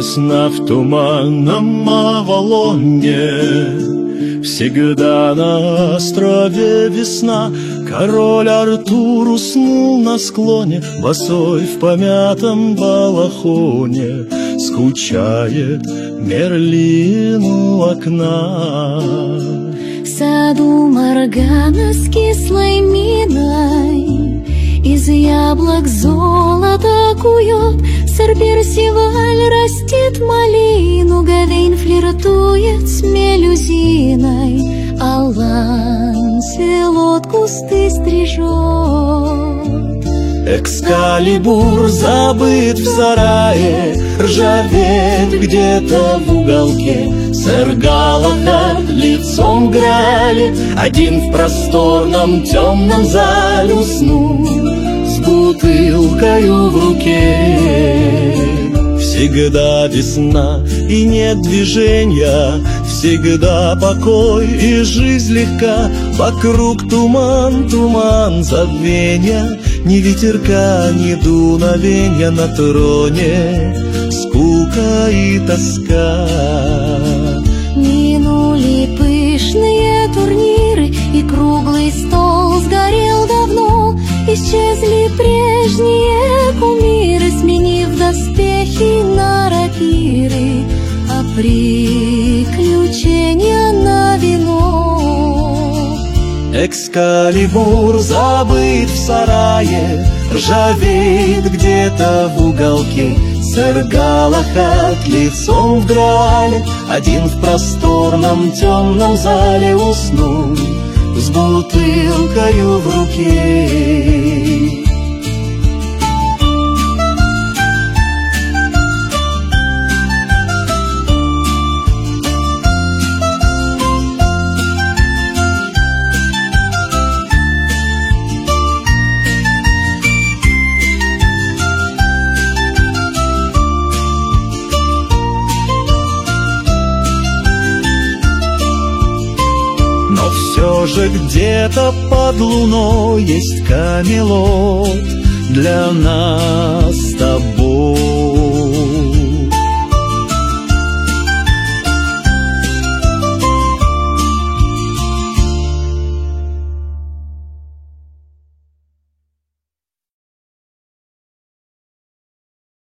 Весна в туманном Авалоне, всегда на острове весна. Король Артур уснул на склоне, босой в помятом балахоне, скучает Мерлин у окна. В саду Моргана с кислой миной из яблок золото кует. Сэр Персиваль растит малину, Гавейн флиртует с мелюзиной, а Ланселот кусты стрижет. Экскалибур забыт в сарае, ржавеет где-то в уголке. Сэр Галахад лицом к Граале, один в просторном темном зале уснул с бутылкою в руке. Всегда весна и нет движения, всегда покой и жизнь легка. Вокруг туман, туман забвения, ни ветерка, ни дуновенья на троне, скука и тоска. Минули пышные турниры, и круглый стол сгорел давно. Исчезли прежние кумиры, сменив доспехи на рапиры, а приключения на вино. Экскалибур забыт в сарае, ржавеет где-то в уголке. Сэр Галахад лицом в Граале, один в просторном темном зале уснул с бутылкою в руке. Все же где-то под луной есть Камелот для нас